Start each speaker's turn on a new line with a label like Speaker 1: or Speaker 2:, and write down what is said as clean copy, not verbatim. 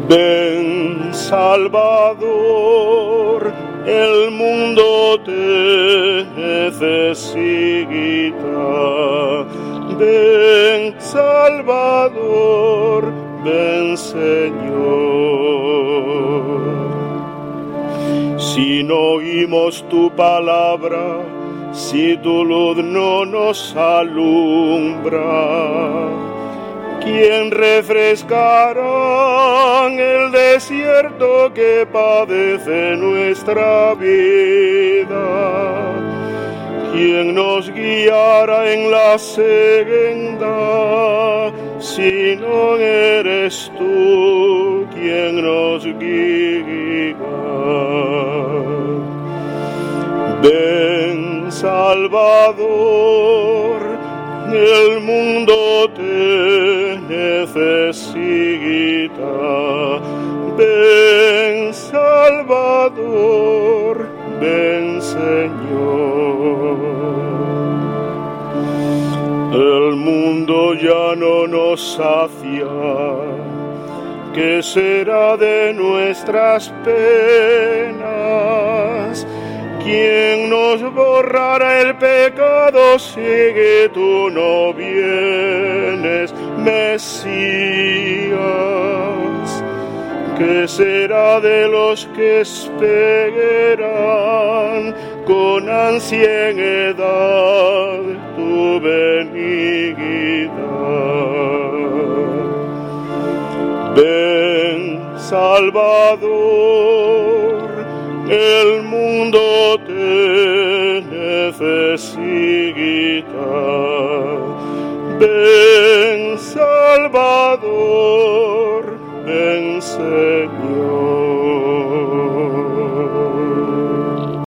Speaker 1: Ven, Salvador, el mundo te necesita. Ven, Salvador, ven, Señor. Si no oímos tu palabra, si tu luz no nos alumbra, ¿quién refrescará en el desierto que padece nuestra vida? ¿Quién nos guiará en la senda si no eres tú quien nos guía? Ven, Salvador, el mundo te necesita. Ven, Salvador, ven, Señor. El mundo ya no nos sacia. ¿Qué será de nuestras penas? ¿Quién nos borrará el pecado si que tú no vienes, Mesías? ¿Qué será de los que esperan con ansiedad tu venida? Ven, Salvador, el mundo te necesita. Ven, Salvador, ven, Señor.